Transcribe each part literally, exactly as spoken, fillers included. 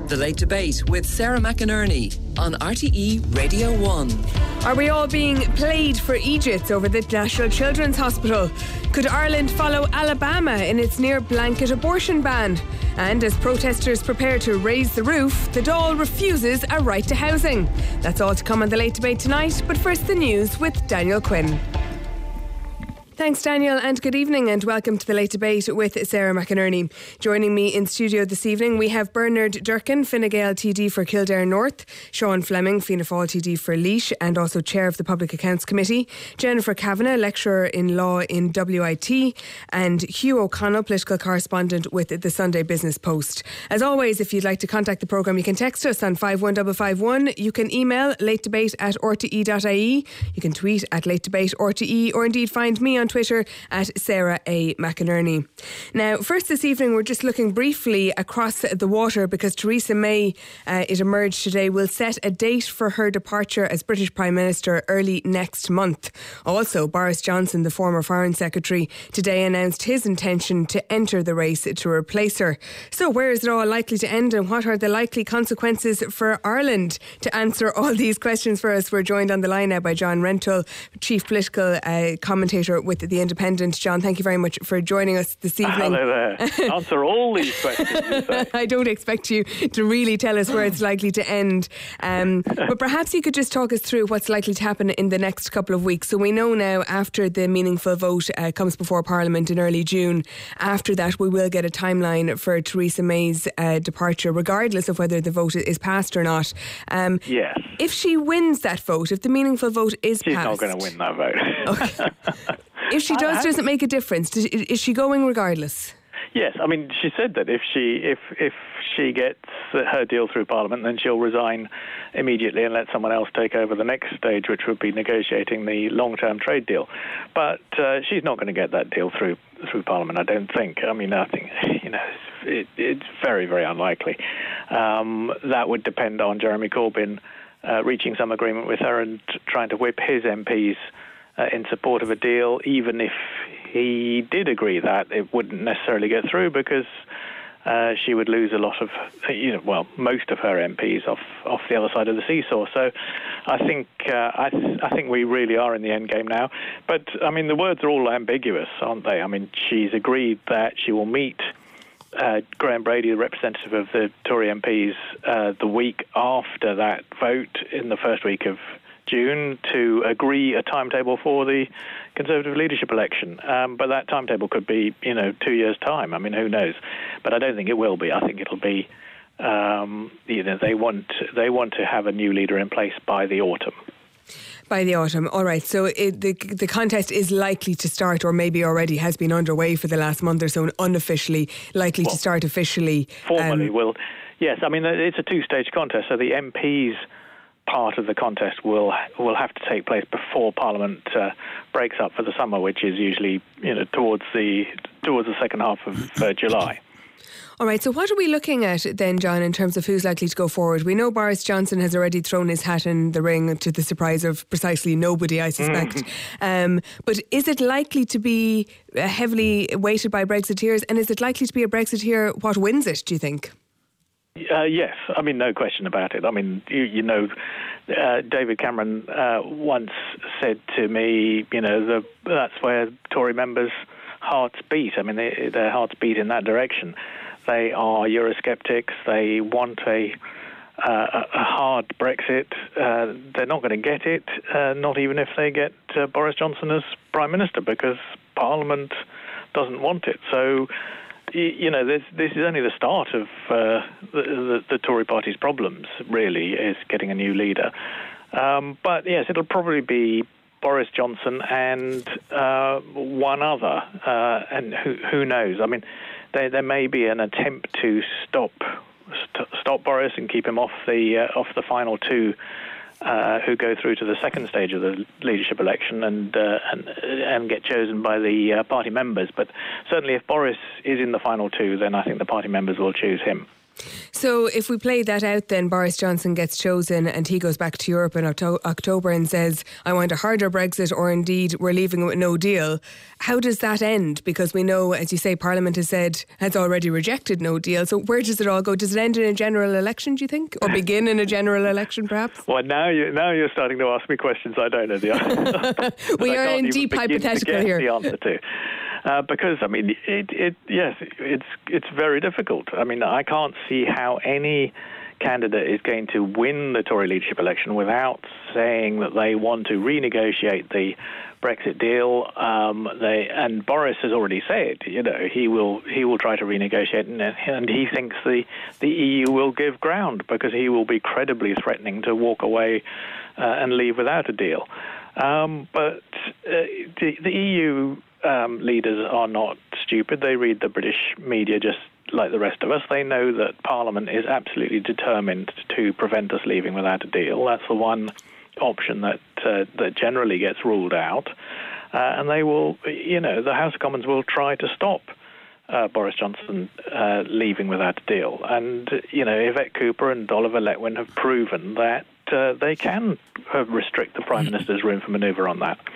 The Late Debate with Sarah McInerney on R T E Radio one. Are we all being played for Egypt over the National Children's Hospital? Could Ireland follow Alabama in its near-blanket abortion ban? And as protesters prepare to raise the roof, the Dáil refuses a right to housing. That's all to come on The Late Debate tonight, but first the news with Daniel Quinn. Thanks, Daniel, and good evening and welcome to The Late Debate with Sarah McInerney. Joining me in studio this evening, we have Bernard Durkin, Fine Gael T D for Kildare North, Sean Fleming, Fianna Fáil T D for Laois and also Chair of the Public Accounts Committee, Jennifer Kavanagh, Lecturer in Law in W I T, and Hugh O'Connell, Political Correspondent with the Sunday Business Post. As always, if you'd like to contact the programme, you can text us on five one five five one. You can email latedebate at r t e dot i e. You can tweet at latedebate R T E, or indeed find me on Twitter at Sarah A. McInerney. Now, first this evening, we're just looking briefly across the water because Theresa May, uh, it emerged today, will set a date for her departure as British Prime Minister early next month. Also, Boris Johnson, the former Foreign Secretary, today announced his intention to enter the race to replace her. So where is it all likely to end and what are the likely consequences for Ireland? To answer all these questions for us, we're joined on the line now by John Rentoul, Chief Political uh, Commentator with The Independent. John, thank you very much for joining us this evening. Hello there. Answer all these questions, you say. I don't expect you to really tell us where it's likely to end. Um, but perhaps you could just talk us through what's likely to happen in the next couple of weeks. So we know now after the meaningful vote uh, comes before Parliament in early June, after that we will get a timeline for Theresa May's uh, departure, regardless of whether the vote is passed or not. Um, yes. If she wins that vote, if the meaningful vote is She's passed... She's not going to win that vote. Okay. If she does, does it make a difference? Does, is she going regardless? Yes, I mean, she said that if she if if she gets her deal through Parliament, then she'll resign immediately and let someone else take over the next stage, which would be negotiating the long-term trade deal. But uh, she's not going to get that deal through through Parliament, I don't think. I mean, I think, you know, it, it's very, very unlikely. Um, that would depend on Jeremy Corbyn uh, reaching some agreement with her and trying to whip his M Ps Uh, in support of a deal. Even if he did agree that, it wouldn't necessarily get through because uh, she would lose a lot of, you know, well, most of her M Ps off off the other side of the seesaw. So I think uh, I, th- I think we really are in the end game now. But I mean, the words are all ambiguous, aren't they? I mean, she's agreed that she will meet Uh, Graham Brady, the representative of the Tory M Ps, uh, the week after that vote in the first week of June to agree a timetable for the Conservative leadership election. Um, but that timetable could be, you know, two years' time. I mean, who knows? But I don't think it will be. I think it'll be, um, you know, they want they want to have a new leader in place by the autumn. By the autumn, all right. So it, the the contest is likely to start, or maybe already has been underway for the last month or so, unofficially, likely well, to start officially. Formally, um, will. Yes, I mean, it's a two-stage contest, so the M Ps part of the contest will will have to take place before Parliament uh, breaks up for the summer, which is usually, you know, towards the towards the second half of uh, July. All right, so what are we looking at then, John, in terms of who's likely to go forward? We know Boris Johnson has already thrown his hat in the ring to the surprise of precisely nobody, I suspect. Mm. Um, but is it likely to be heavily weighted by Brexiteers, and is it likely to be a Brexiteer what wins it, do you think? Uh, yes, I mean, no question about it. I mean, you, you know, uh, David Cameron uh, once said to me, you know, the, that's where Tory members' hearts beat. I mean, they, their hearts beat in that direction. They are Eurosceptics. They want a, uh, a hard Brexit. Uh, they're not going to get it, uh, not even if they get uh, Boris Johnson as Prime Minister, because Parliament doesn't want it. So, you know, this, this is only the start of uh, the, the, the Tory party's problems, really, is getting a new leader. Um, but, yes, it'll probably be Boris Johnson and uh, one other, uh, and who, who knows? I mean, there, there may be an attempt to stop st- stop Boris and keep him off the uh, off the final two uh, who go through to the second stage of the leadership election and uh, and, and get chosen by the uh, party members. But certainly if Boris is in the final two, then I think the party members will choose him. So if we play that out, then Boris Johnson gets chosen and he goes back to Europe in Octo- October and says, I want a harder Brexit, or indeed we're leaving with no deal. How does that end? Because we know, as you say, Parliament has said, has already rejected no deal. So where does it all go? Does it end in a general election, do you think? Or begin in a general election, perhaps? Well, now, you, now you're starting to ask me questions I don't know the answer. We are in deep hypothetical here. The answer to. Uh, because, I mean, it, it, yes, it's it's very difficult. I mean, I can't see how any candidate is going to win the Tory leadership election without saying that they want to renegotiate the Brexit deal. Um, they, and Boris has already said, you know, he will he will try to renegotiate, and, and he thinks the, the E U will give ground because he will be credibly threatening to walk away uh, and leave without a deal. Um, but uh, the, the E U um, leaders are not stupid. They read the British media just like the rest of us. They know that Parliament is absolutely determined to prevent us leaving without a deal. That's the one option that uh, that generally gets ruled out. Uh, and they will, you know, the House of Commons will try to stop uh, Boris Johnson uh, leaving without a deal. And, you know, Yvette Cooper and Oliver Letwin have proven that uh, they can uh, restrict the Prime Minister's room for manoeuvre on that.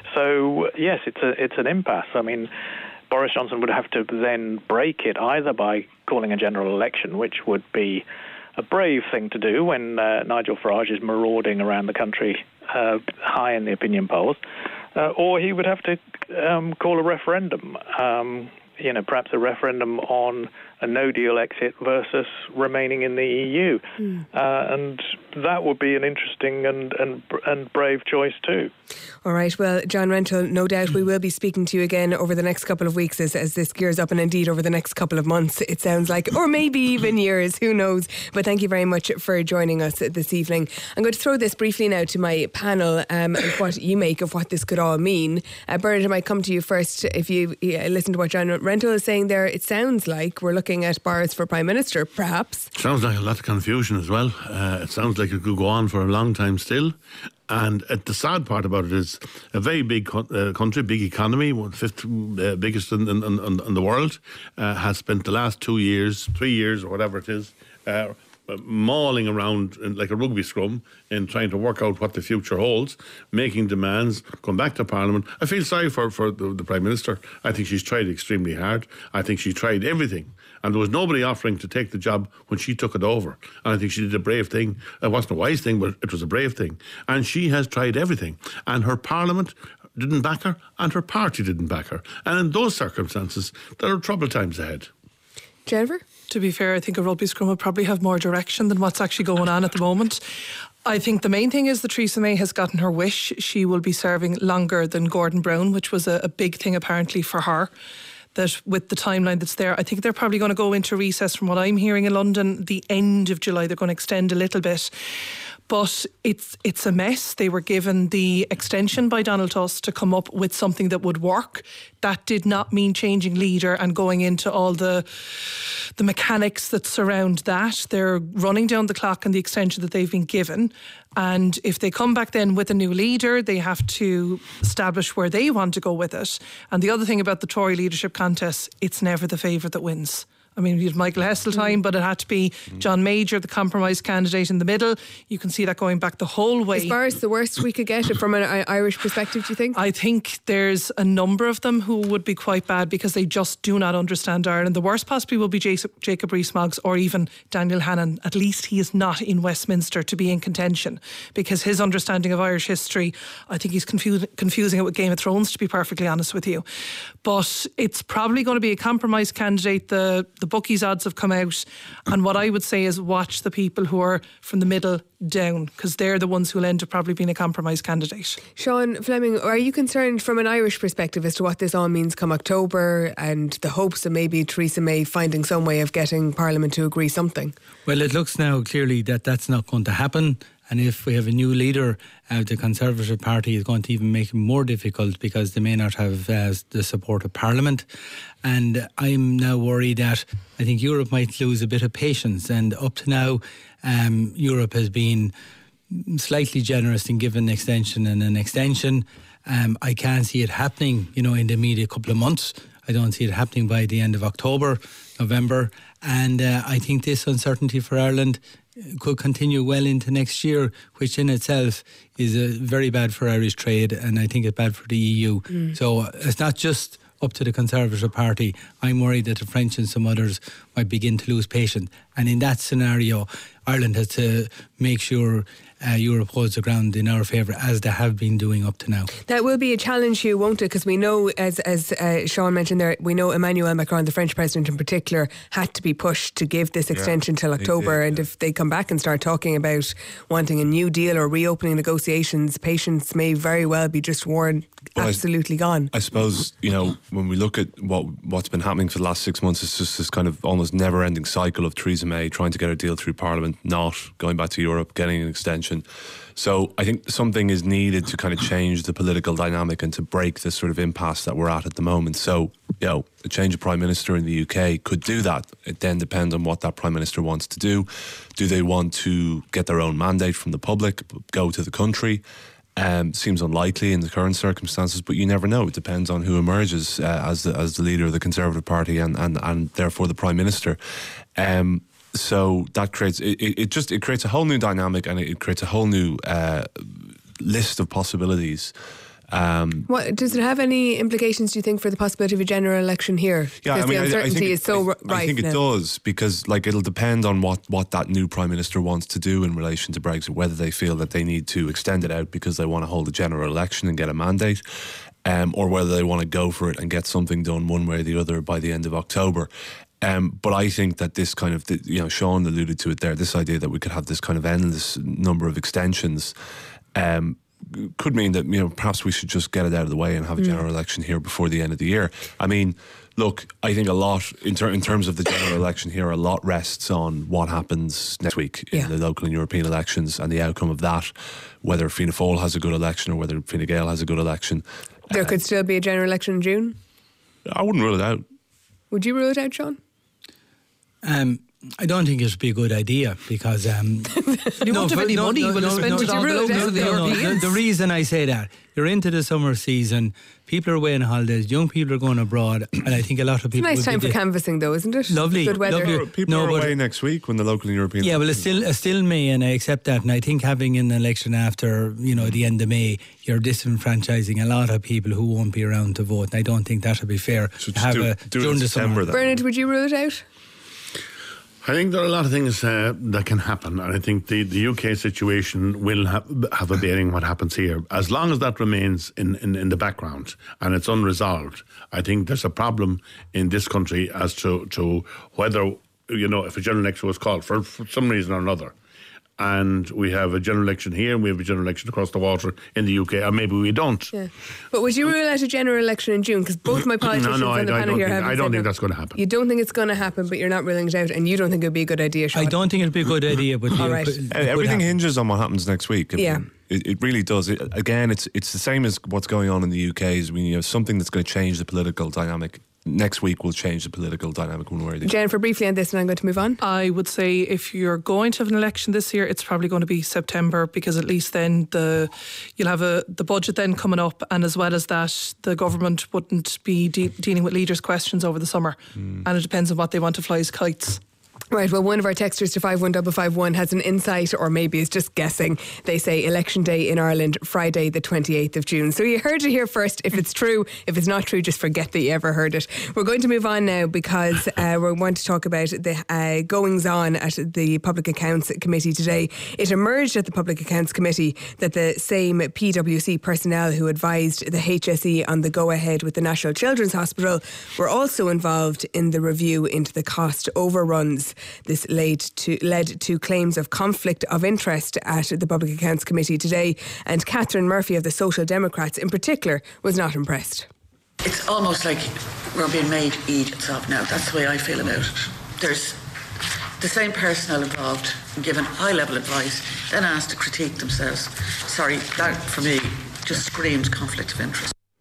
So, yes, it's a it's an impasse. I mean, Boris Johnson would have to then break it either by calling a general election, which would be a brave thing to do when uh, Nigel Farage is marauding around the country uh, high in the opinion polls, uh, or he would have to um, call a referendum, um, you know, perhaps a referendum on a no-deal exit versus remaining in the E U. Mm. Uh, and that would be an interesting and, and and brave choice too. All right, well, John Rentoul, no doubt we will be speaking to you again over the next couple of weeks as, as this gears up, and indeed over the next couple of months, it sounds like, or maybe even years, who knows. But thank you very much for joining us this evening. I'm going to throw this briefly now to my panel um, and what you make of what this could all mean. Uh, Bernard, I might come to you first. If you yeah, listen to what John Rentoul is saying there, it sounds like we're looking at Boris for Prime Minister, perhaps. Sounds like a lot of confusion as well. Uh, it sounds like it could go on for a long time still. And uh, the sad part about it is a very big co- uh, country, big economy, one fifth uh, biggest in, in, in, in the world, uh, has spent the last two years, three years or whatever it is, uh, mauling around in, like a rugby scrum in trying to work out what the future holds, making demands, come back to Parliament. I feel sorry for, for the, the Prime Minister. I think she's tried extremely hard. I think she tried everything. And there was nobody offering to take the job when she took it over. And I think she did a brave thing. It wasn't a wise thing, but it was a brave thing. And she has tried everything. And her Parliament didn't back her, and her party didn't back her. And in those circumstances, there are troubled times ahead. Jennifer? To be fair, I think a rugby scrum would probably have more direction than what's actually going on at the moment. I think the main thing is that Theresa May has gotten her wish. She will be serving longer than Gordon Brown, which was a, a big thing apparently for her. That with the timeline that's there, I think they're probably going to go into recess, from what I'm hearing in London, the end of July. They're going to extend a little bit. But it's it's a mess. They were given the extension by Donald Tusk to come up with something that would work. That did not mean changing leader and going into all the the mechanics that surround that. They're running down the clock on the extension that they've been given. And if they come back then with a new leader, they have to establish where they want to go with it. And the other thing about the Tory leadership contest, it's never the favourite that wins. I mean, we had Michael Heseltine, but it had to be John Major, the compromise candidate in the middle. You can see that going back the whole way. Is Boris the worst we could get from an Irish perspective, do you think? I think there's a number of them who would be quite bad because they just do not understand Ireland. The worst possibly will be Jacob Rees-Mogg or even Daniel Hannan. At least he is not in Westminster to be in contention, because his understanding of Irish history, I think he's confusing, confusing it with Game of Thrones, to be perfectly honest with you. But it's probably going to be a compromise candidate. The The bookies' odds have come out, and what I would say is watch the people who are from the middle down, because they're the ones who'll end up probably being a compromise candidate. Sean Fleming, are you concerned from an Irish perspective as to what this all means come October and the hopes of maybe Theresa May finding some way of getting Parliament to agree something? Well, it looks now clearly that that's not going to happen. And if we have a new leader, uh, the Conservative Party is going to even make it more difficult, because they may not have uh, the support of Parliament. And I'm now worried that I think Europe might lose a bit of patience. And up to now, um, Europe has been slightly generous in giving an extension and an extension. Um, I can't see it happening, you know, in the immediate couple of months. I don't see it happening by the end of October, November. And uh, I think this uncertainty for Ireland could continue well into next year, which in itself is uh, very bad for Irish trade, and I think it's bad for the E U. Mm. So uh, it's not just up to the Conservative Party. I'm worried that the French and some others might begin to lose patience. And in that scenario, Ireland has to make sure uh, Europe holds the ground in our favour, as they have been doing up to now. That will be a challenge, Hugh, won't it? Because we know, as as uh, Sean mentioned there, we know Emmanuel Macron, the French president in particular, had to be pushed to give this extension yeah, till October. Did, and yeah. if they come back and start talking about wanting a new deal or reopening negotiations, patience may very well be just worn but absolutely I, gone. I suppose, you know, when we look at what, what's been happening for the last six months, it's just this kind of almost never-ending cycle of Theresa May trying to get a deal through Parliament, not going back to Europe, getting an extension. So I think something is needed to kind of change the political dynamic and to break this sort of impasse that we're at at the moment. So, you know, a change of Prime Minister in the U K could do that. It then depends on what that Prime Minister wants to do. Do they want to get their own mandate from the public, go to the country? Um, seems unlikely in the current circumstances, but you never know. It depends on who emerges uh, as the as the leader of the Conservative Party and and, and therefore the Prime Minister. Um, so that creates it, it just it creates a whole new dynamic, and it creates a whole new uh, list of possibilities. Um, what does it have any implications, do you think, for the possibility of a general election here? Yeah, because I mean, the uncertainty I, I think is so I, right I think it now. does, because like it'll depend on what, what that new Prime Minister wants to do in relation to Brexit, whether they feel that they need to extend it out because they want to hold a general election and get a mandate, um, or whether they want to go for it and get something done one way or the other by the end of October. Um, but I think that this kind of, you know, Sean alluded to it there, this idea that we could have this kind of endless number of extensions, um, could mean that, you know, perhaps we should just get it out of the way and have a general mm. election here before the end of the year. I mean, look, I think a lot, in, ter- in terms of the general election here, a lot rests on what happens next week in yeah. the local and European elections and the outcome of that, whether Fianna Fáil has a good election or whether Fine Gael has a good election. There uh, could still be a general election in June? I wouldn't rule it out. Would you rule it out, Sean? Um, I don't think it would be a good idea because um, you won't have any no, money. No, You will no, spend no, it on no, the no, the no, no, Europeans. the, the reason I say that, you're into the summer season, people are away on holidays, young people are going abroad, and I think a lot of people. It's a nice time for de- canvassing, though, isn't it? Lovely, good weather. lovely. People no, are but, away next week when the local and European. Yeah, well, it's still it's still May, and I accept that. And I think having an election after, you know, the end of May, you're disenfranchising a lot of people who won't be around to vote. And I don't think that would be fair. So to have do, a, do during it in the September. summer. Bernard, would you rule it out? I think there are a lot of things uh, that can happen, and I think the, the U K situation will have, have a bearing on what happens here. As long as that remains in, in, in the background and it's unresolved, I think there's a problem in this country as to, to whether, you know, if a general election was called for, for some reason or another, and we have a general election here and we have a general election across the water in the U K, or maybe we don't. Yeah. But would you rule out a general election in June? Because both my politicians no, no, on I, the I panel don't here think, have I don't think that's going to happen. You don't think it's going to happen, but you're not ruling it out, and you don't think it would be a good idea, Sean? I don't think it'd be a good idea, but all right. Uh, everything hinges on what happens next week. I yeah. mean, it, it really does. It, again, it's it's the same as what's going on in the U K. Is when you have something that's going to change the political dynamic. Next week will change the political dynamic one way or the other. Jennifer, briefly on this, and I'm going to move on. I would say if you're going to have an election this year, it's probably going to be September, because at least then the you'll have a the budget then coming up, and as well as that, the government wouldn't be de- dealing with leaders' questions over the summer, mm. and it depends on what they want to fly as kites. Right, well, one of our texters to five one five five one has an insight, or maybe is just guessing. They say election day in Ireland, Friday the twenty-eighth of June. So you heard it here first. If it's true, if it's not true, just forget that you ever heard it. We're going to move on now, because uh, we want to talk about the uh, goings on at the Public Accounts Committee today. It emerged at the Public Accounts Committee that the same P W C personnel who advised the H S E on the go-ahead with the National Children's Hospital were also involved in the review into the cost overruns. This led to, led to claims of conflict of interest at the Public Accounts Committee today, and Catherine Murphy of the Social Democrats in particular was not impressed. It's almost like we're being made eat itself now. That's the way I feel about it. There's the same personnel involved, given high-level advice, then asked to critique themselves. Sorry, that for me just screams conflict of interest.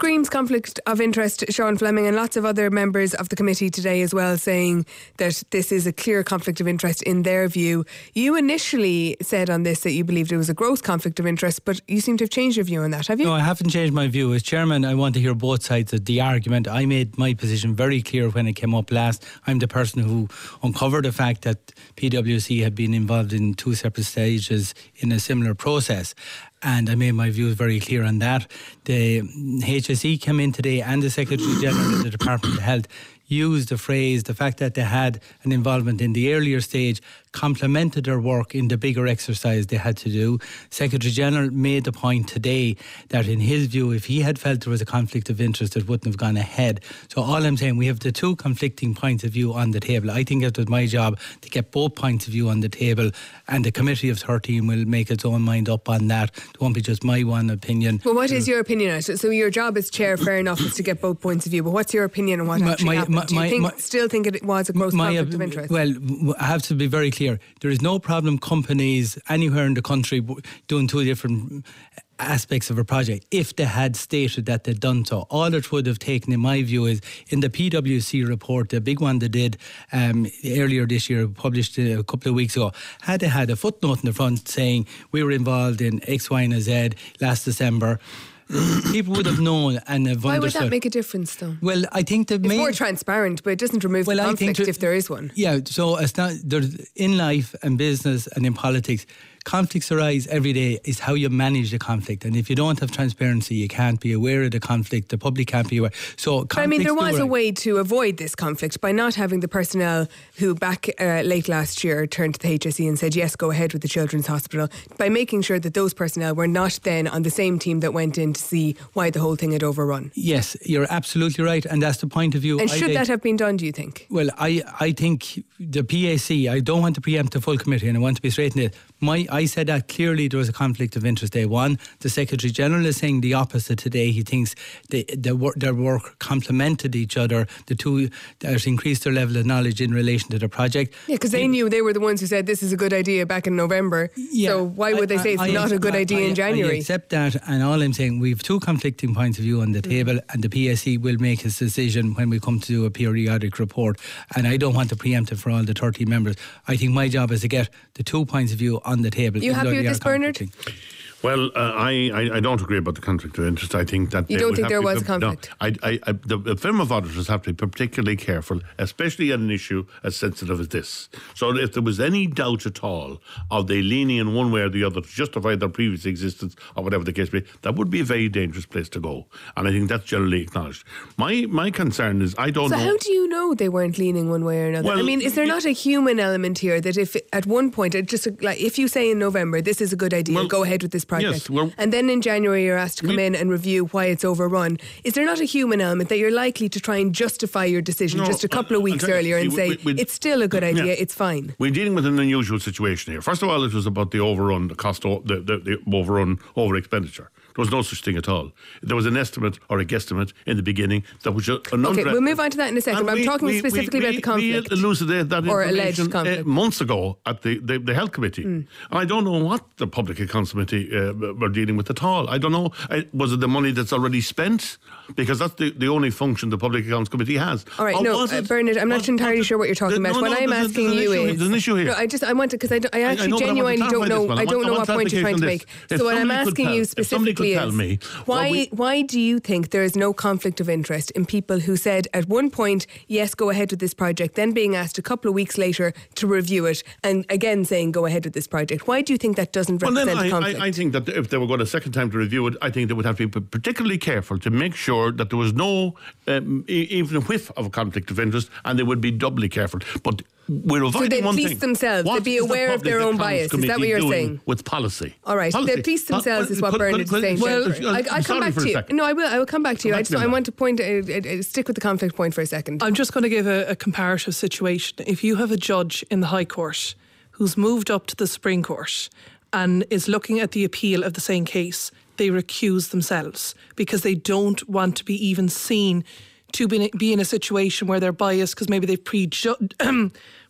screams conflict of interest, Sean Fleming, and lots of other members of the committee today as well saying that this is a clear conflict of interest in their view. You initially said on this that you believed it was a gross conflict of interest, but you seem to have changed your view on that, have you? No, I haven't changed my view. As chairman, I want to hear both sides of the argument. I made my position very clear when it came up last. I'm the person who uncovered the fact that P W C had been involved in two separate stages in a similar process. And I made my views very clear on that. The H S E came in today and the Secretary General of the Department of Health used the phrase, the fact that they had an involvement in the earlier stage complemented their work in the bigger exercise they had to do. Secretary General made the point today that in his view, if he had felt there was a conflict of interest, it wouldn't have gone ahead. So all I'm saying, we have the two conflicting points of view on the table. I think it was my job to get both points of view on the table, and the committee of thirteen will make its own mind up on that. It won't be just my one opinion. Well, what is your opinion on it? So your job as chair, fair enough, is to get both points of view, but what's your opinion on what My- actually my- happened? my- Do you my- think, my- still think it was a gross My, conflict uh, of interest? Well, I have to be very clear. There is no problem companies anywhere in the country doing two different aspects of a project if they had stated that they'd done so. All it would have taken, in my view, is in the P W C report, the big one they did um, earlier this year, published a couple of weeks ago, had they had a footnote in the front saying we were involved in X, Y and Z last December, people would have known and have Why would understood. that make a difference, though? Well, I think the It's main... more transparent, but it doesn't remove Well, the I conflict think to- if there is one. Yeah, so it's not, there's, in life and business and in politics, conflicts arise every day. Is how you manage the conflict. And if you don't have transparency, you can't be aware of the conflict. The public can't be aware. So But I mean, there conflicts was do a arise. way to avoid this conflict by not having the personnel who back uh, late last year turned to the H S E and said, yes, go ahead with the Children's Hospital, by making sure that those personnel were not then on the same team that went in to see why the whole thing had overrun. Yes, you're absolutely right. And that's the point of view. And I should take. that have been done, do you think? Well, I, I think the P A C, I don't want to preempt the full committee and I want to be straight in it. My, I said that clearly there was a conflict of interest day one. The Secretary General is saying the opposite today. He thinks they, their, work, their work complemented each other. The two that increased their level of knowledge in relation to the project. Yeah, because they knew they were the ones who said this is a good idea back in November. Yeah, so why would they say it's I- I- not a good I- idea I- in January? I accept that, and all I'm saying, we have two conflicting points of view on the table, and the P S C will make its decision when we come to do a periodic report. And I don't want to preempt it for all the thirty members. I think my job is to get the two points of view on the table. You even happy though with they this, are Bernard? conflicting. Well, uh, I, I I don't agree about the conflict of interest. I think that You they don't would think have there to- was a conflict? No, I, I, I, the, the firm of auditors have to be particularly careful, especially on an issue as sensitive as this. So if there was any doubt at all of they leaning in one way or the other to justify their previous existence or whatever the case may be, that would be a very dangerous place to go. And I think that's generally acknowledged. My my concern is I don't So know. how do you know they weren't leaning one way or another? Well, I mean, is there y- not a human element here that if at one point, it just like if you say in November this is a good idea, Well, go ahead with this project, yes, well- and then in January you're asked to come We- in and review why it's overrun, is there not a human element that you're likely to try and justify your decision No, just a couple of I'll weeks tell you, earlier and see, say we- we- it's still a good idea, Yeah. it's fine? We're dealing with an unusual situation here. First of all, it was about the overrun, the cost, o- the, the, the overrun, over expenditure. There was no such thing at all. There was an estimate or a guesstimate in the beginning that was just an Okay, under- we'll move on to that in a second, And but I'm we- talking we- specifically we- about the conflict. We elucidated that Or information alleged uh, conflict. months ago at the, the, the Health Committee. Mm. And I don't know what the Public Accounts Committee uh, were dealing with at all. I don't know. I, was it the money that's already spent? Because that's the, the only function the Public Accounts Committee has. All right, Or no, was uh, it- Bernard, I'm not was- entirely was it- sure what you're talking No, about. no, what I'm there's a- asking there's an you issue here. is, There's an issue here. No, I just I want to because I, don't- I I actually know, but I want to genuinely don't clarify know. this one. I I don't want- know I what want point you're trying to make. clarification on this. If So what I'm somebody could asking tell- you if somebody could specifically tell is me what why we- why do you think there is no conflict of interest in people who said at one point yes go ahead with this project, then being asked a couple of weeks later to review it, and again saying go ahead with this project? Why do you think that doesn't Well, represent then a I, conflict? I, I think that if they were going a second time to review it, I think they would have to be particularly careful to make sure that there was no um, e- even a whiff of a conflict of interest, and they would be doubly careful. But we're avoiding they'd one police thing. themselves, What they'd be is the aware of their Public own Accounts bias. Is that what Committee you're doing saying? With policy. All right, Policy. they police themselves Uh, is what could- Bernard could- is could- saying. well, Jennifer. I'm I, I'll come sorry back for to a you. second. No, I will. I will come back to you. Come I back just to me I on want to point uh, uh, stick with the conflict point for a second. I'm just going to give a, a comparative situation. If you have a judge in the High Court who's moved up to the Supreme Court and is looking at the appeal of the same case, they recuse themselves because they don't want to be even seen to be, be in a situation where they're biased because maybe they've prejudged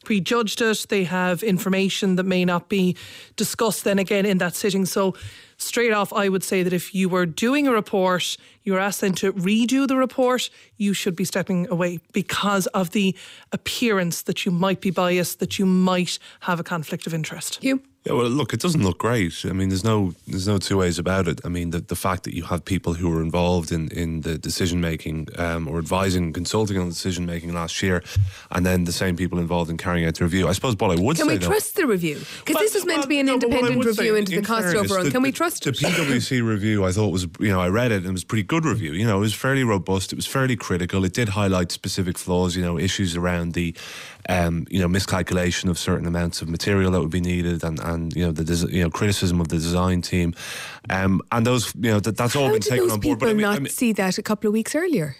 prejudged it. They have information that may not be discussed then again in that sitting. So straight off, I would say that if you were doing a report, you were asked then to redo the report, you should be stepping away because of the appearance that you might be biased, that you might have a conflict of interest. You? Yeah, well, look, it doesn't look great. I mean, there's no there's no two ways about it. I mean, the, the fact that you have people who were involved in, in the decision-making um, or advising, consulting on the decision-making last year, and then the same people involved in carrying out the review. I suppose what I would Can say, we though, trust the review? Because Well, this was meant well, to be an no, but what I independent would say, review into the in cost fairness, overrun. the- Can we the- trust the it? P W C review, I thought was, you know, I read it and it was a pretty good review. You know, it was fairly robust. It was fairly critical. It did highlight specific flaws, you know, issues around the, um, you know, miscalculation of certain amounts of material that would be needed, and, and you know, the des- you know criticism of the design team, um, and those, you know, that, that's all How been did taken those on board. people I mean, not I mean, see that a couple of weeks earlier?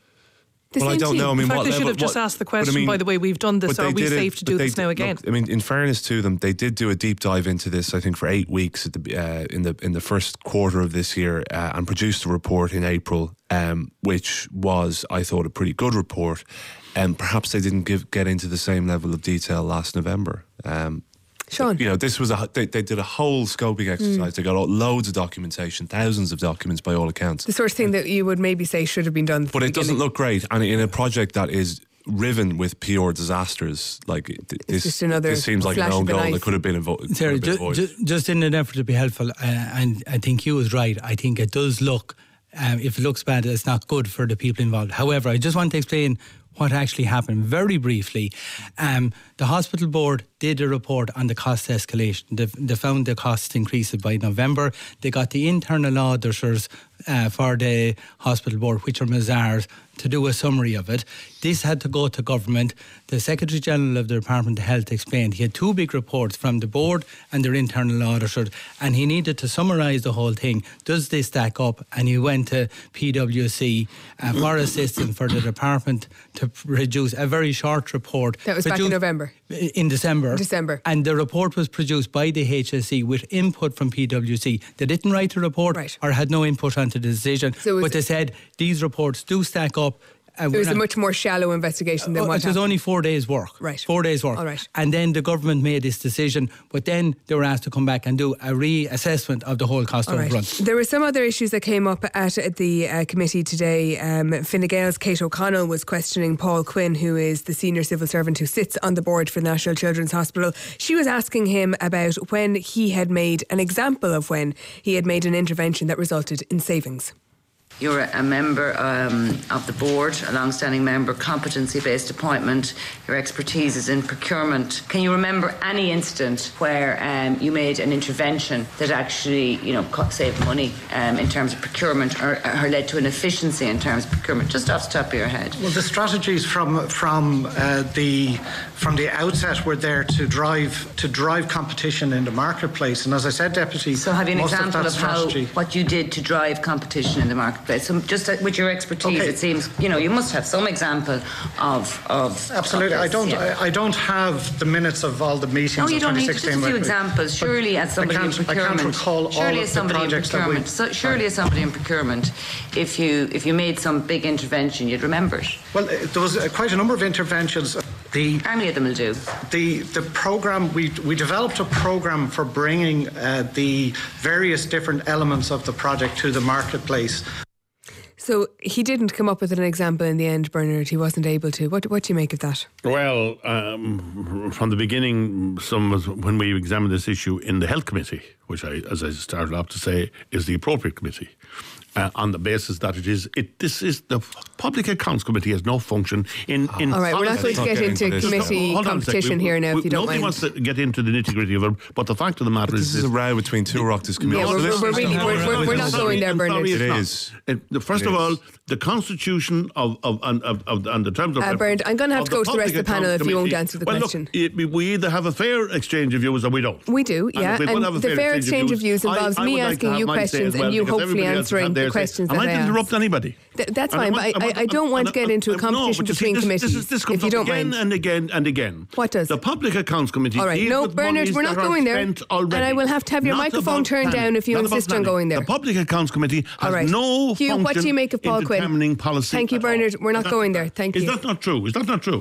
The well, I same don't team. know. I mean, In fact, what they should level, have just what- asked the but I question, mean, by the way, we've done this, but are they we did it- safe to but do they this did- now again? Look, I mean, in fairness to them, they did do a deep dive into this, I think, for eight weeks at the uh, in the in the first quarter of this year, uh, and produced a report in April, um, which was, I thought, a pretty good report. And um, perhaps they didn't give, get into the same level of detail last November. Um, Sean. You know, this was a they, they did a whole scoping exercise. Mm. They got loads of documentation, thousands of documents by all accounts. The sort of thing that you would maybe say should have been done. But it doesn't look great, and in a project that is riven with P R disasters, like th- this, just another this seems like an flash own of an goal eye. that could have been avoided. Sarah, ju- ju- just in an effort to be helpful, uh, and I think Hugh was right. I think it does look, um, if it looks bad, it's not good for the people involved. However, I just want to explain what actually happened very briefly. Um, the hospital board did a report on the cost escalation. They, they found the costs increased by November. They got the internal auditors uh, for the hospital board, which are Mazars, to do a summary of it. This had to go to government. The Secretary General of the Department of Health explained he had two big reports from the board and their internal auditor, and he needed to summarise the whole thing. Does this stack up? And he went to P W C uh, for assistance for the department to produce a very short report. That was back in November. In December. December. And the report was produced by the H S E with input from P W C. They didn't write a report Right. or had no input onto the decision, So it was- but they said these reports do stack up. Uh, It we're was a not- much more shallow investigation than Oh, what it was happened. only four days' work. Right. Four days' work. All right. And then the government made this decision, but then they were asked to come back and do a reassessment of the whole cost All right. overrun. There were some other issues that came up at the uh, committee today. Um, Fine Gael's Kate O'Connell was questioning Paul Quinn, who is the senior civil servant who sits on the board for the National Children's Hospital. She was asking him about when he had made an example of when he had made an intervention that resulted in savings. You're a member um, of the board, a long-standing member, competency-based appointment. Your expertise is in procurement. Can you remember any incident where um, you made an intervention that actually, you know, co- saved money um, in terms of procurement, or, or led to an efficiency in terms of procurement? Just off the top of your head. Well, the strategies from from uh, the from the outset were there to drive to drive competition in the marketplace. And as I said, Deputy, So have you an most example of, of, that how strategy, what you did to drive competition in the marketplace? So just uh, with your expertise, Okay. it seems, you know, you must have some example of of Absolutely, of I this, don't. yeah. I, I don't have the minutes of all the meetings. No, you of don't need twenty just sixteen. a few with me. examples. But Surely, as somebody I in can't, I procurement, can't recall surely all as of the somebody in projects that we. procurement, so surely as somebody in procurement, if you if you made some big intervention, you'd remember it. Well, uh, there was uh, quite a number of interventions. The How many of them will do? The the program we we developed a program for bringing uh, the various different elements of the project to the marketplace. So he didn't come up with an example in the end, Bernard. He wasn't able to. What, what do you make of that? Well, um, from the beginning, some was when we examined this issue in the Health Committee, which I, as I started off to say, is the appropriate committee. Uh, on the basis that it is, it this is the Public Accounts Committee has no function in. in All right, we're not going to get into committee Hold on a sec. competition We- here now, we- if you don't nobody mind. wants to get into the nitty gritty of it, but the fact of the matter This is, is a row between two Oireachtas committees. Yeah, we're- So this we're is- really- we're- we're- we're not I'm going there, I'm Bernard. sorry, it's It not. is. It- the- First It of all, is. the constitution of of and of, of, and the terms of Uh, Bernard, I'm gonna have of to go to the rest Public of the panel Accounts if you won't Committee. answer the well, question. Look, it, we either have a fair exchange of views or we don't. We do, And yeah. if we And would have a the fair exchange of views I- involves I me would like to asking have you mine say questions as well, and you because hopefully everybody else answering had the theirs say. questions I that might I ask. interrupt anybody. Th- that's And I fine, want- but I, want- I, I don't want to and get I- into a I- competition no, but you see, between this, committees, This, is, this comes if you up don't again mind. and again and again. What does the it? Public Accounts Committee? All right, deals no, with Bernard, monies we're not that are going there. spent already. And I will have to have your Not microphone about turned planning. down if you Not about insist on planning. going there. The Public Accounts Committee has All right. no Hugh, function what do you make of Paul in Quinn? determining policy. Thank you, at all. Bernard. We're not Is that- going there. Thank Is you. that not true? Is that not true?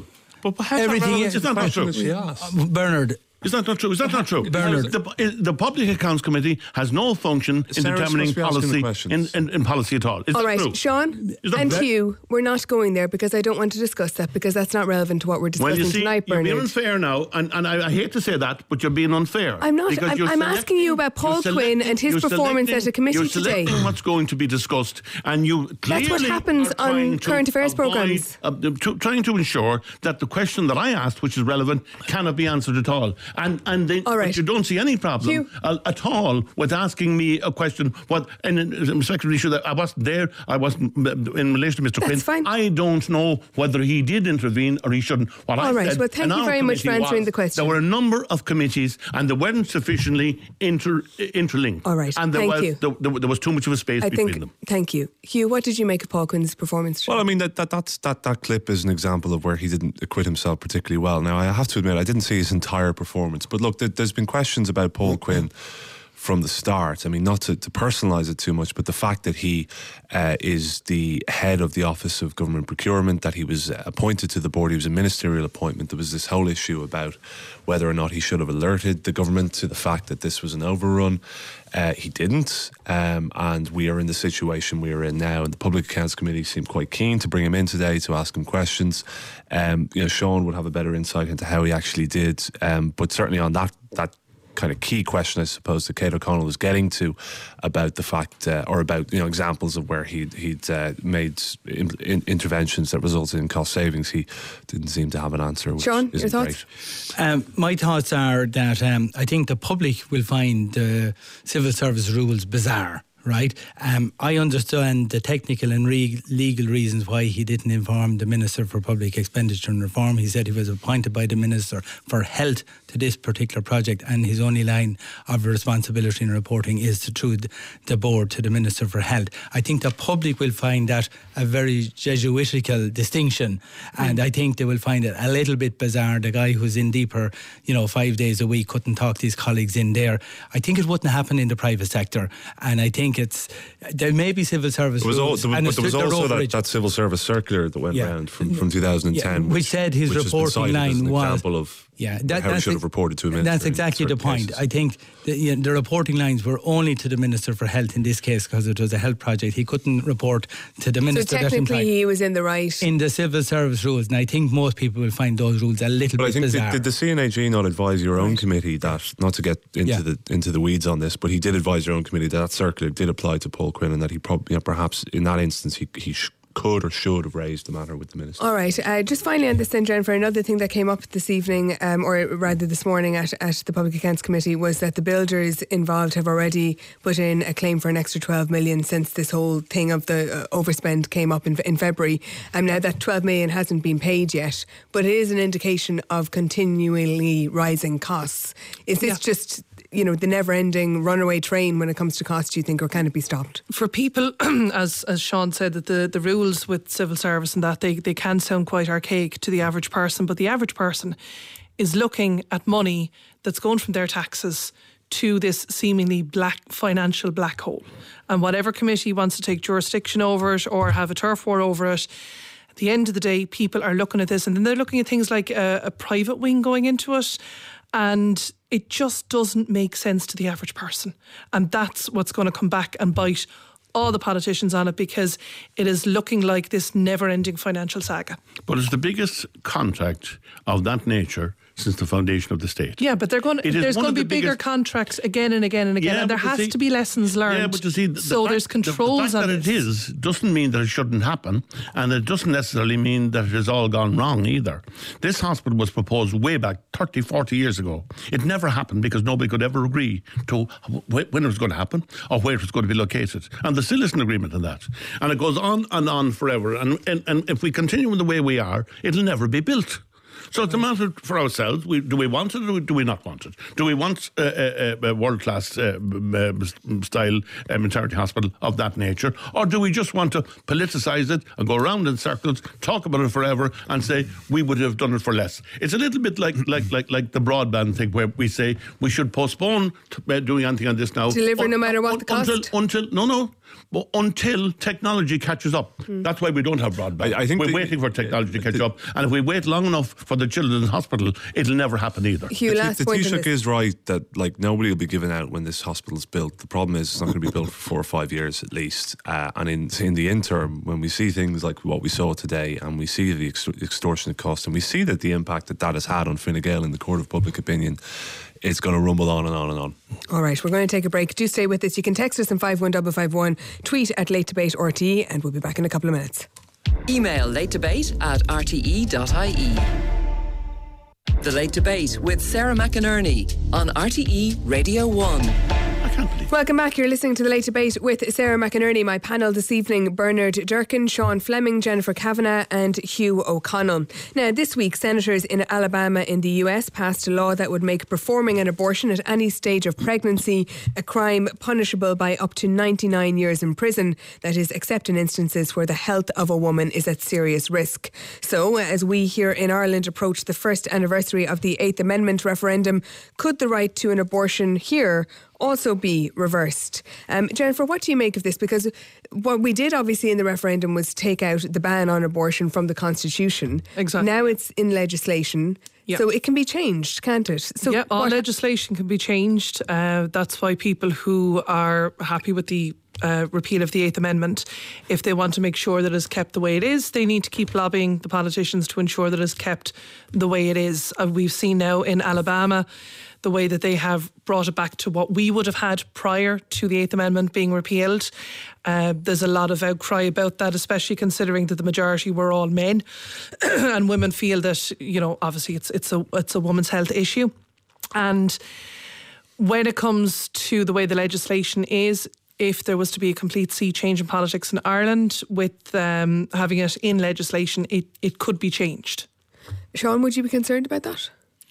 But how's Everything that is that not true? Uh, Bernard. Is that not true? Is that not true? Bernard. The, the Public Accounts Committee has no function in Sarah's determining supposed to be asking the policy questions. in, in, in policy at all. Is All that right, true? Sean Is that and correct? Hugh, we're not going there because I don't want to discuss that because that's not relevant to what we're discussing Well, you see, tonight, you're Bernard. being unfair now, and, and I, I hate to say that, but you're being unfair. I'm not. Because I'm, you're I'm select- asking you about Paul you're Quinn selecting- and his you're performance selecting- at a committee you're today. selecting what's going to be discussed, and you clearly That's what happens are trying on to current affairs avoid- programmes. Uh, to, trying to ensure that the question that I asked, which is relevant, cannot be answered at all. And and then, All right. but you don't see any problem Hugh. uh, at all with asking me a question. What and in respect to the issue that I wasn't there, I wasn't in relation to Mister That's Quinn. fine. I don't know whether he did intervene or he shouldn't. What I All right. said Well, thank in you our very much for committee answering was the question. There were a number of committees and they weren't sufficiently inter, interlinked. All right, And there thank was you. There, there, there was too much of a space I between think. them. Thank you, Hugh. What did you make of Paul Quinn's performance today? Well, I mean that, that that's that that clip is an example of where he didn't acquit himself particularly well. Now, I have to admit, I didn't see his entire performance, but look, there, there's been questions about Paul Quinn from the start. I mean, not to, to personalise it too much, but the fact that he uh, is the head of the Office of Government Procurement, that he was appointed to the board, he was a ministerial appointment. There was this whole issue about whether or not he should have alerted the government to the fact that this was an overrun. Uh, he didn't, um, and we are in the situation we are in now. And the Public Accounts Committee seemed quite keen to bring him in today to ask him questions. Um, you know, Sean would have a better insight into how he actually did, um, but certainly on that that. kind of key question, I suppose, that Kate O'Connell was getting to about the fact, uh, or about you know examples of where he'd he'd uh, made in, in interventions that resulted in cost savings. He didn't seem to have an answer. Which Sean, your isn't thoughts? great. Um, my thoughts are that um, I think the public will find the civil service rules bizarre. Right, um, I understand the technical and re- legal reasons why he didn't inform the Minister for Public Expenditure and Reform. He said he was appointed by the Minister for Health to this particular project, and his only line of responsibility in reporting is to through the, the board to the Minister for Health. I think the public will find that a very Jesuitical distinction, and I think they will find it a little bit bizarre. The guy who's in deeper, you know, five days a week couldn't talk to his colleagues in there. I think it wouldn't happen in the private sector, and I think it's there may be civil service There was, rules, al- there and was, but there was they're also that, overage. that civil service circular that went Yeah. round from, from two thousand ten, Yeah, which said his which has been reporting cited as line an was- example of Yeah, how he should have ex- reported to a minister. That's in exactly the certain point. cases. I think the, you know, the reporting lines were only to the Minister for Health in this case because it was a health project. He couldn't report to the So Minister that technically, implied he was in the right. in the civil service rules, and I think most people will find those rules a little But I bit think bizarre. did, did the C N A G not advise your own committee that, not to get into Yeah. the into the weeds on this, but he did advise your own committee that that circular did apply to Paul Quinn, and that he probably, you know, perhaps in that instance he he sh- could or should have raised the matter with the minister. All right. Uh, just finally on this then, Jennifer, another thing that came up this evening, um, or rather this morning at, at the Public Accounts Committee, was that the builders involved have already put in a claim for an extra twelve million since this whole thing of the uh, overspend came up in, in February. And now that twelve million hasn't been paid yet, but it is an indication of continually rising costs. Is this Yeah. just, you know, the never-ending runaway train when it comes to costs, do you think, or can it be stopped? For people, as as Sean said, that the, the rules with civil service and that they, they can sound quite archaic to the average person, but the average person is looking at money that's going from their taxes to this seemingly black financial black hole. And whatever committee wants to take jurisdiction over it or have a turf war over it, at the end of the day, people are looking at this, and then they're looking at things like a, a private wing going into it, and it just doesn't make sense to the average person. And that's what's going to come back and bite all the politicians on it, because it is looking like this never-ending financial saga. But it's the biggest contract of that nature since the foundation of the state. Yeah, but they're going. It is There's one going of to be the bigger biggest- contracts again and again and again, Yeah, and there but you has see- to be lessons learned. Yeah, but you see, the, so the there's fact, the- controls the fact on that this. it is doesn't mean that it shouldn't happen, and it doesn't necessarily mean that it has all gone wrong either. This hospital was proposed way back thirty, forty years ago. It never happened because nobody could ever agree to wh- when it was going to happen or where it was going to be located, and there still isn't agreement on that. And it goes on and on forever. And and, and if we continue in the way we are, it'll never be built. So it's a matter for ourselves. We, do we want it or do we not want it? Do we want a, a, a world-class uh, uh, style uh, maternity hospital of that nature? Or do we just want to politicise it and go around in circles, talk about it forever and say we would have done it for less? It's a little bit like like like, like the broadband thing where we say we should postpone to, uh, doing anything on this now. Deliver no matter what un- the cost? Until, until, no, no. But until technology catches up. Mm. That's why we don't have broadband. I, I think We're the, waiting for technology to catch up. And if we wait long enough for for the children's hospital, it'll never happen either. Hugh, last the point on Taoiseach this. is right that like nobody will be given out when this hospital's built. The problem is it's not going to be built for four or five years at least. Uh, and in in the interim, when we see things like what we saw today, and we see the ex- extortionate cost, and we see that the impact that that has had on Fine Gael in the court of public opinion, it's going to rumble on and on and on. All right, we're going to take a break. Do stay with us. You can text us on five one five five one, tweet at Late Debate R T E, and we'll be back in a couple of minutes. Email latedebate at r t e dot i e. The Late Debate with Sarah McInerney on R T E Radio one. Welcome back. You're listening to The Late Debate with Sarah McInerney. My panel this evening, Bernard Durkin, Sean Fleming, Jennifer Kavanagh and Hugh O'Connell. Now, this week, senators in Alabama in the U S passed a law that would make performing an abortion at any stage of pregnancy a crime punishable by up to ninety-nine years in prison. That is, except in instances where the health of a woman is at serious risk. So, as we here in Ireland approach the first anniversary of the Eighth Amendment referendum, could the right to an abortion here also be reversed? Um, Jennifer, what do you make of this? Because what we did obviously in the referendum was take out the ban on abortion from the Constitution. Exactly. Now it's in legislation. Yep. So it can be changed, can't it? So yeah, all what- legislation can be changed. Uh, that's why people who are happy with the uh, repeal of the Eighth Amendment, if they want to make sure that it's kept the way it is, they need to keep lobbying the politicians to ensure that it's kept the way it is. Uh, we've seen now in Alabama the way that they have brought it back to what we would have had prior to the Eighth Amendment being repealed. Uh, there's a lot of outcry about that, especially considering that the majority were all men, and women feel that, you know, obviously it's it's a it's a woman's health issue. And when it comes to the way the legislation is, if there was to be a complete sea change in politics in Ireland with um, having it in legislation, it, it could be changed. Sean, would you be concerned about that?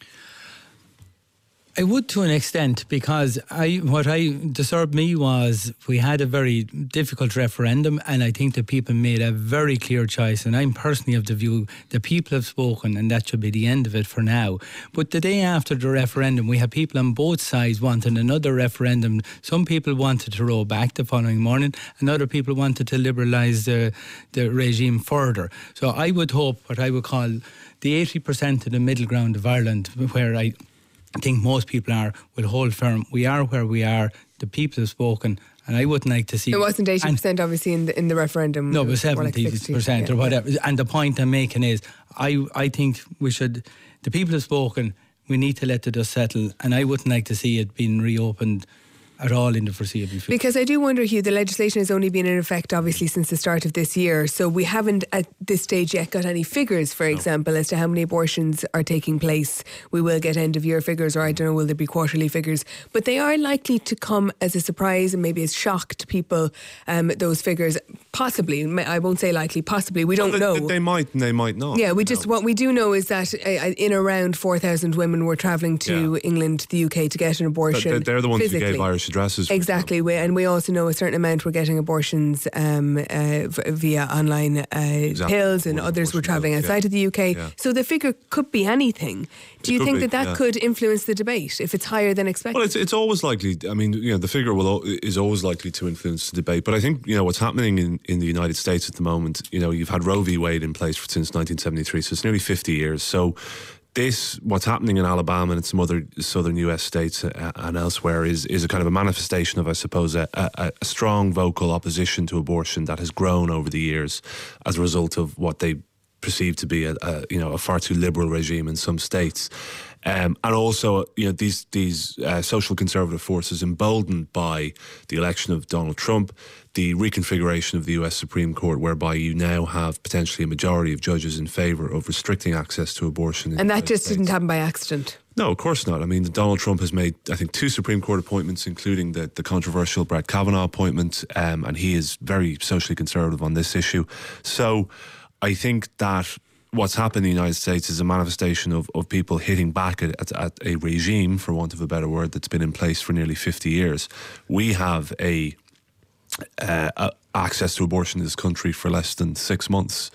I would, to an extent, because I what I disturbed me was we had a very difficult referendum, and I think the people made a very clear choice. And I'm personally of the view the people have spoken, and that should be the end of it for now. But the day after the referendum, we had people on both sides wanting another referendum. Some people wanted to roll back the following morning, and other people wanted to liberalise the the regime further. So I would hope what I would call the eighty percent of the middle ground of Ireland, where I I think most people are, will hold firm. We are where we are. The people have spoken, and I wouldn't like to see... It wasn't eighty percent obviously in the in the referendum. No, it was seventy percent or whatever. And the point I'm making is, I I think we should... The people have spoken. We need to let the dust settle, and I wouldn't like to see it being reopened at all in the foreseeable future. Because I do wonder, Hugh, the legislation has only been in effect obviously since the start of this year, so we haven't at this stage yet got any figures, for no. example, as to how many abortions are taking place. We will get end of year figures, or I don't know, will there be quarterly figures, but they are likely to come as a surprise and maybe as shock to people, um, those figures. Possibly, I won't say likely, possibly, we don't well, know. They, they might and they might not. Yeah, we just, know. what we do know is that uh, in around four thousand women were travelling to yeah. England, the U K, to get an abortion. They're, they're the ones physically. who gave Irish addresses. Exactly, we, and we also know a certain amount were getting abortions um, uh, via online uh, exactly. pills, and others were travelling pills, outside yeah. of the U K. Yeah. So the figure could be anything. Do it you think be, that that yeah. could influence the debate if it's higher than expected? Well, it's it's always likely. I mean, you know, the figure will is always likely to influence the debate. But I think, you know, what's happening in, in the United States at the moment, you know, you've had Roe v. Wade in place since nineteen seventy-three, so it's nearly fifty years. So this, what's happening in Alabama and some other southern U S states and elsewhere is is a kind of a manifestation of, I suppose, a, a, a strong vocal opposition to abortion that has grown over the years as a result of what they perceived to be a, a you know a far too liberal regime in some states. Um, and also, you know, these these uh, social conservative forces emboldened by the election of Donald Trump, the reconfiguration of the U S Supreme Court, whereby you now have potentially a majority of judges in favour of restricting access to abortion. And that just didn't happen by accident. No, of course not. I mean, Donald Trump has made, I think, two Supreme Court appointments, including the, the controversial Brett Kavanaugh appointment, um, and he is very socially conservative on this issue. So I think that what's happened in the United States is a manifestation of, of people hitting back at, at, at a regime, for want of a better word, that's been in place for nearly fifty years. We have a, uh, a access to abortion in this country for less than six months.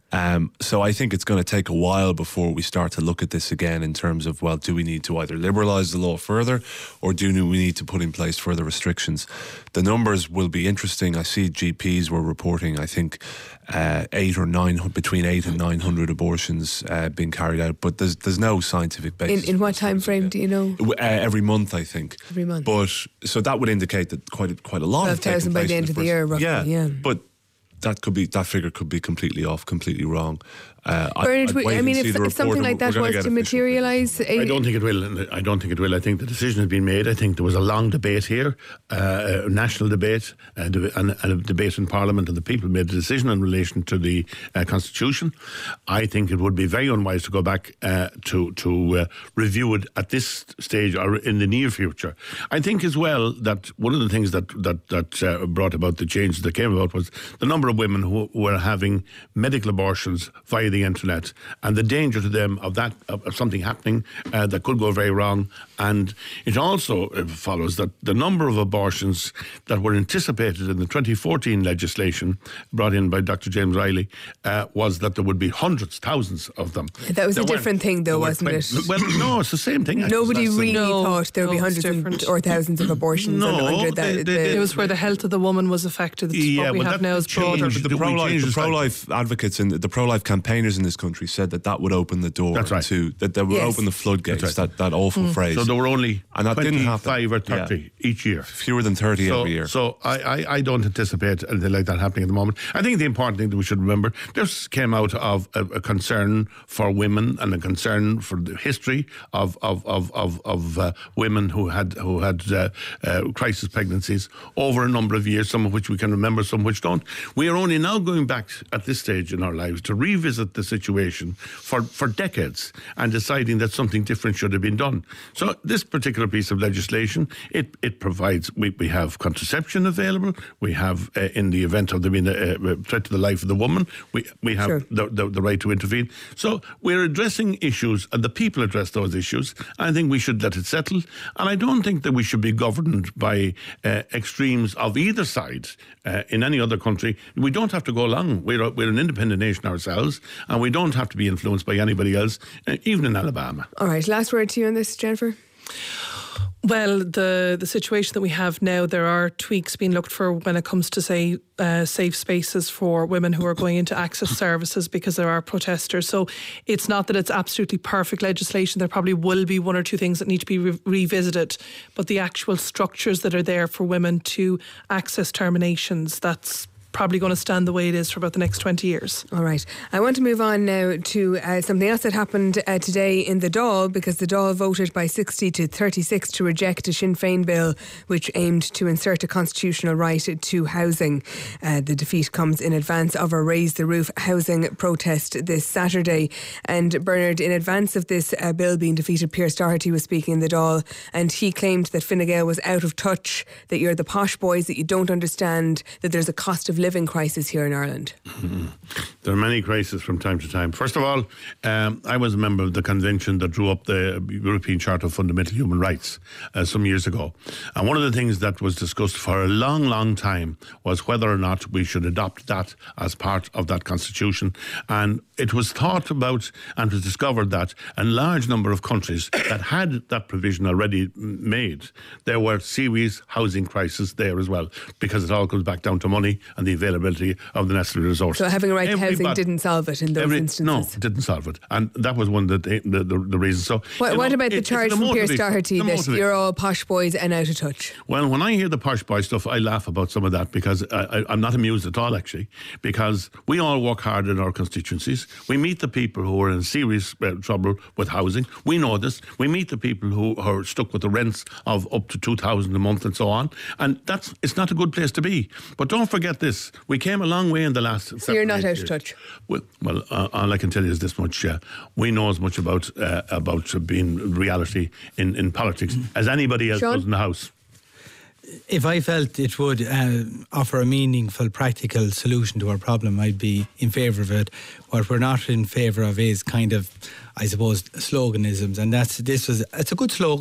Um, so I think it's going to take a while before we start to look at this again in terms of, well, do we need to either liberalise the law further or do we need to put in place further restrictions? The numbers will be interesting. I see G Ps were reporting, I think, uh, eight or nine, between eight and nine hundred abortions uh, being carried out, but there's there's no scientific basis. In, in what time frame do you know? Uh, every month, I think. Every month. But so that would indicate that quite a, quite a lot. twelve thousand by the end of the year, roughly. Yeah, yeah. but that could be that figure could be completely off, completely wrong. Uh, Bernard, I'd, I'd I mean, if, if something like that was to materialise, I don't think it will. I don't think it will. I think the decision has been made. I think there was a long debate here, uh, a national debate, uh, and a debate in Parliament, and the people made a decision in relation to the uh, Constitution. I think it would be very unwise to go back uh, to to uh, review it at this stage or in the near future. I think as well that one of the things that that that uh, brought about the changes that came about was the number of women who were having medical abortions via the internet, and the danger to them of that of, of something happening uh, that could go very wrong. And it also uh, follows that the number of abortions that were anticipated in the twenty fourteen legislation brought in by Doctor James Riley uh, was that there would be hundreds, thousands of them. That was there a different thing, though, wasn't it? Well, no, it's the same thing. Nobody really no, thought there would no, be hundreds and, or thousands of abortions no, under that. they, they, It was where the health of the woman was affected. It's yeah, what we have now is broader. The, the pro-life, the pro-life advocates and the pro-life campaigners in this country said that that would open the door That's right. to that they would Yes. open the floodgates. That's right. That that awful Mm. phrase. So there were only and that didn't happen. twenty-five or thirty Yeah. each year. Fewer than thirty So, every year. so I, I, I don't anticipate anything like that happening at the moment. I think the important thing that we should remember, this came out of a, a concern for women and a concern for the history of of of of, of uh, women who had who had uh, uh, crisis pregnancies over a number of years, some of which we can remember, some which don't. We are only now going back at this stage in our lives to revisit the situation for, for decades and deciding that something different should have been done. So this particular piece of legislation, it, it provides, we, we have contraception available, we have, uh, in the event of there being a, a threat to the life of the woman, we, we have Sure. the, the, the right to intervene. So we're addressing issues, and the people address those issues. I think we should let it settle, and I don't think that we should be governed by uh, extremes of either side uh, in any other country. We don't have to go along. We're, a, we're an independent nation ourselves, and we don't have to be influenced by anybody else, uh, even in Alabama. All right, last word to you on this, Jennifer. Well, the, the situation that we have now, there are tweaks being looked for when it comes to, say, uh, safe spaces for women who are going into access services because there are protesters. So it's not that it's absolutely perfect legislation. There probably will be one or two things that need to be re- revisited. But the actual structures that are there for women to access terminations, that's probably going to stand the way it is for about the next twenty years. All right. I want to move on now to uh, something else that happened uh, today in the Dáil, because the Dáil voted by sixty to thirty-six to reject a Sinn Féin bill which aimed to insert a constitutional right to housing. Uh, the defeat comes in advance of a Raise the Roof housing protest this Saturday. And Bernard, in advance of this uh, bill being defeated, Pearse Doherty was speaking in the Dáil, and he claimed that Fine Gael was out of touch, that you're the posh boys, that you don't understand that there's a cost of living living crisis here in Ireland? Mm-hmm. There are many crises from time to time. First of all, um, I was a member of the convention that drew up the European Charter of Fundamental Human Rights uh, some years ago. And one of the things that was discussed for a long, long time was whether or not we should adopt that as part of that constitution. And it was thought about and was discovered that a large number of countries that had that provision already made, there were serious housing crises there as well, because it all comes back down to money and the availability of the necessary resources. So having a right Everybody, to housing didn't solve it in those every, instances? No, it didn't solve it. And that was one of the, the, the, the reasons. So, What, what know, about the it, charge the from Pearse motivation, Doherty the that motivation. you're all posh boys and out of touch? Well, when I hear the posh boy stuff, I laugh about some of that, because I, I, I'm not amused at all, actually, because we all work hard in our constituencies. We meet the people who are in serious uh, trouble with housing. We know this. We meet the people who are stuck with the rents of up to two thousand a month and so on. And that's it's not a good place to be. But don't forget this. We came a long way in the last... So you're not out years. of touch? Well, well uh, all I can tell you is this much. Uh, we know as much about uh, about uh, being reality in, in politics as anybody else Sean? does in the House. If I felt it would uh, offer a meaningful, practical solution to our problem, I'd be in favour of it. What we're not in favour of is kind of, I suppose, sloganisms, and that's this was it's a good slogan.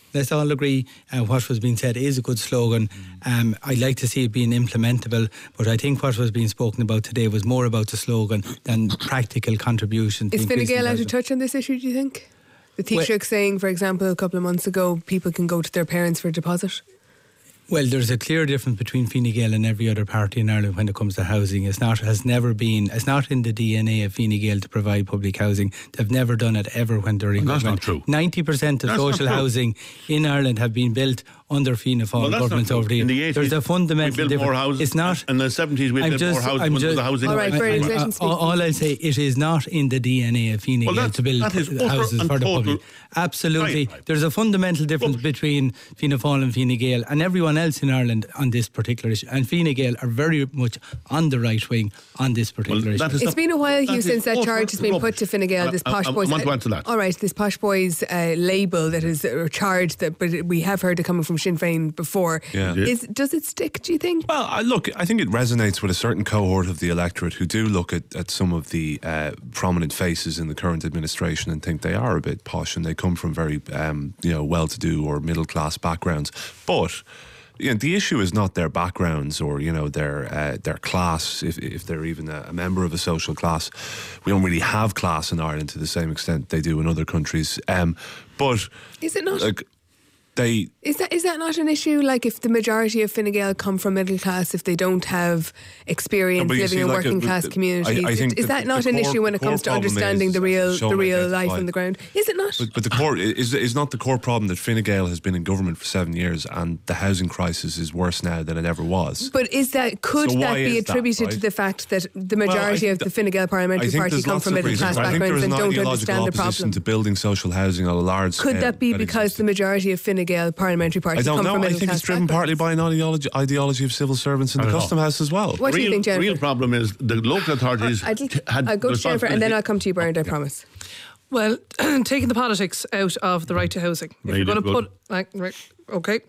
let's all agree uh, what was being said is a good slogan. Um, I'd like to see it being implementable, but I think what was being spoken about today was more about the slogan than practical contributions. Is Fine Gael out of touch on this issue, do you think? The Taoiseach well, saying, for example, a couple of months ago, people can go to their parents for a deposit. Well, there's a clear difference between Fine Gael and every other party in Ireland when it comes to housing. It's not, has never been, it's not in the D N A of Fine Gael to provide public housing. They've never done it ever when they're in well, government. That's not true. ninety percent of that's social housing in Ireland have been built under Fianna Fáil well, governments over the years. In the eighties, there's a fundamental we built difference. more houses. It's not. In the seventies, we I'm built just, more houses. I'm Just, just, the housing all right, right. I, I, all, all I'll say, it is not in the D N A of Fine well, Gael to build houses for the public. Absolutely. Right, right. There's a fundamental difference well, between Fianna Fáil and Fine Gael and everyone else in Ireland on this particular issue. And Fine Gael are very much on the right wing on this particular well, issue. It's been a while, Hugh, since that charge has been rubbish. put to Fine Gael, this Posh I, I, Boys. I want to answer that. All right, this Posh Boys uh, label that is a charge, that, but we have heard it coming from Sinn Féin before. Yeah. Is, does it stick, do you think? Well, I, look, I think it resonates with a certain cohort of the electorate who do look at, at some of the uh, prominent faces in the current administration and think they are a bit posh and they come from very um, you know, well-to-do or middle-class backgrounds. But you know, the issue is not their backgrounds or, you know, their uh, their class, if if they're even a, a member of a social class. We don't really have class in Ireland to the same extent they do in other countries. Um, but is it not? Like, They, is that is that not an issue? Like, if the majority of Fine Gael come from middle class, if they don't have experience no, living see, in like working a, class the, communities, I, I think is the, that not the an core, issue when it comes to understanding the real the real life on the ground? Is it not? But, but the core is is not the core problem that Fine Gael has been in government for seven years and the housing crisis is worse now than it ever was. But is that could so that be attributed that, right? to the fact that the majority well, of the Fine Gael parliamentary party come from middle class backgrounds and don't understand the problem? To building social housing on a large scale. Could that be because the majority of Fine Gael parliamentary party I don't come know. from middle I think class it's driven partly by an ideology, ideology of civil servants in the Custom House as well. What real, do you think, Jennifer? The real problem is the local authorities I'll, had I'll go to Jennifer and then I'll come to you, Bernard, I promise. Well, taking the politics out of the right to housing, if you're going to put, like, right, okay,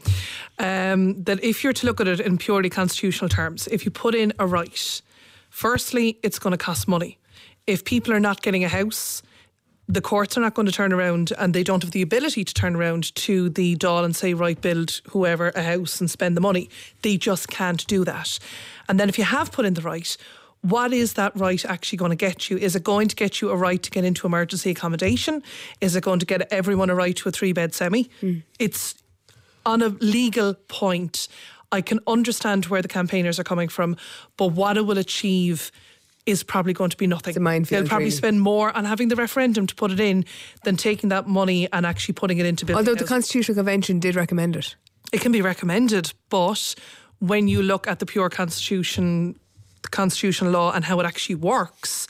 um, that if you're to look at it in purely constitutional terms, if you put in a right, firstly, it's going to cost money. If people are not getting a house, the courts are not going to turn around, and they don't have the ability to turn around to the Dáil and say, right, build whoever a house and spend the money. They just can't do that. And then if you have put in the right, what is that right actually going to get you? Is it going to get you a right to get into emergency accommodation? Is it going to get everyone a right to a three-bed semi? Mm. It's on a legal point. I can understand where the campaigners are coming from, but what it will achieve is probably going to be nothing. It's a minefield, They'll probably really. spend more on having the referendum to put it in than taking that money and actually putting it into building. Although housing. The Constitutional Convention did recommend it. It can be recommended, but when you look at the pure constitution, the constitutional law and how it actually works,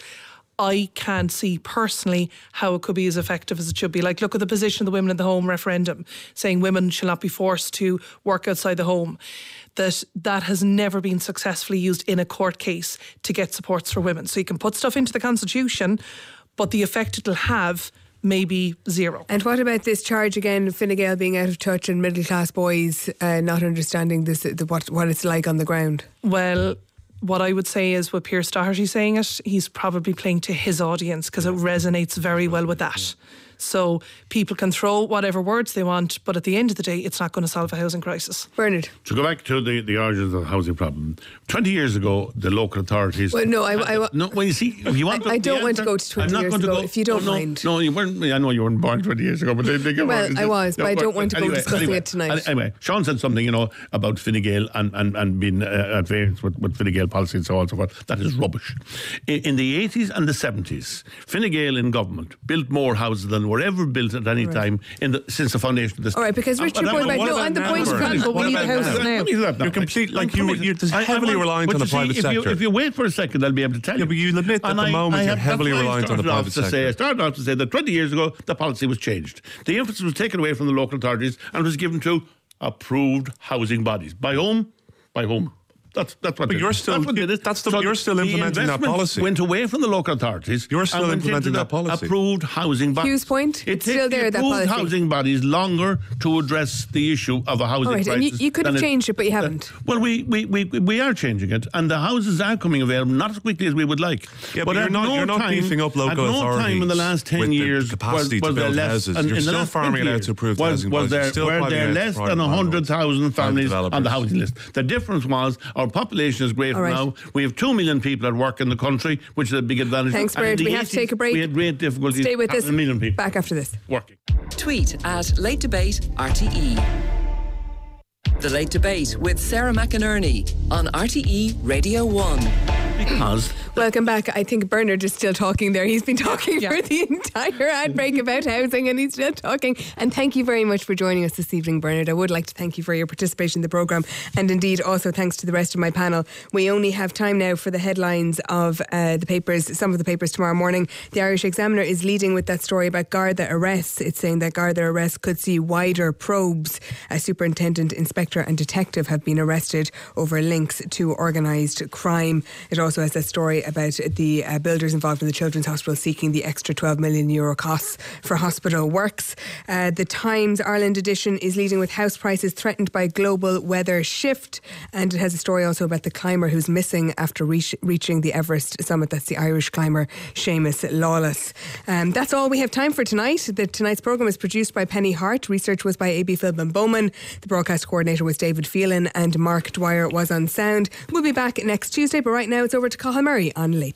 I can't see personally how it could be as effective as it should be. Like, look at the position of the Women in the Home referendum, saying women shall not be forced to work outside the home. That that has never been successfully used in a court case to get supports for women. So you can put stuff into the Constitution, but the effect it'll have may be zero. And what about this charge again, Fine Gael being out of touch and middle class boys uh, not understanding this, the, what what it's like on the ground? Well, what I would say is with Pierce Doherty saying it, he's probably playing to his audience because it resonates very well with that. So people can throw whatever words they want, but at the end of the day, it's not going to solve a housing crisis. Bernard. To go back to the, the origins of the housing problem, twenty years ago, the local authorities... Well, no, I... I no, well, you see, if you want I, I don't answer, want to go to twenty years ago, go, if you don't no, mind. No, you weren't... I know you weren't born twenty years ago, but... They, they well, on, I was, no, but I don't want to anyway, go discussing anyway, it tonight. Anyway, Sean said something, you know, about Fine Gael and, and, and being uh, at variance with, with Fine Gael policy and so on and so forth. That is rubbish. In, in the eighties and the seventies, Fine Gael in government built more houses than were ever built at any right. time in the, since the foundation of this. All right, because Richard uh, Boyd, no, on the point of that, but we need houses now. You're complete, like you, you're heavily reliant on the private sector. sector. If you wait for a second, I'll be able to tell you. Yeah, but you'll admit that at the moment you're heavily reliant on the private sector. I started off to say that twenty years ago, the policy was changed. The emphasis was taken away from the local authorities and was given to approved housing bodies. By whom? By whom? That's that's what. But you're still that's what did it. that's the, so you're still the implementing that policy. Went away from the local authorities. You're still and implementing that policy. Approved housing bodies. Hughes point. It It's still there. It That approved policy. housing bodies longer to address the issue of a housing All right, crisis. and you, you could have than changed it, but you haven't. Uh, well, we, we, we, we are changing it, and the houses are coming available, not as quickly as we would like. Yeah, but, but you're at not, no you're not time, beefing up local at no authorities time in the last ten with years the capacity was, was to build there less, houses. and You're in the still last farming twenty it out years, to approved was, housing was bodies. there, You're still were farming there it out less to than private one hundred thousand families developers. on the housing list. The difference was our population is greater All right. now. We have two million people at work in the country, which is a big advantage. Thanks, And in Bernard. the We have to take a break. We had great difficulties. Stay with us. A million people Back after this. working. Tweet at Late Debate R T E. The Late Debate with Sarah McInerney on R T E Radio one. Because Welcome back. I think Bernard is still talking there. He's been talking Yeah. for the entire ad break about housing, and he's still talking. And thank you very much for joining us this evening, Bernard. I would like to thank you for your participation in the programme, and indeed also thanks to the rest of my panel. We only have time now for the headlines of uh, the papers, some of the papers tomorrow morning. The Irish Examiner is leading with that story about Garda arrests. It's saying that Garda arrests could see wider probes. A superintendent, inspector and detective have been arrested over links to organised crime. It also has a story about the uh, builders involved in the Children's Hospital seeking the extra twelve million euro costs for hospital works. Uh, the Times Ireland edition is leading with house prices threatened by global weather shift, and it has a story also about the climber who's missing after reach, reaching the Everest summit. That's the Irish climber Seamus Lawless. Um, that's all we have time for tonight. The, tonight's programme is produced by Penny Hart. Research was by A B Philbin Bowman. The broadcast coordinator was David Phelan, and Mark Dwyer was on sound. We'll be back next Tuesday, but right now it's over to Cathal Murray on Late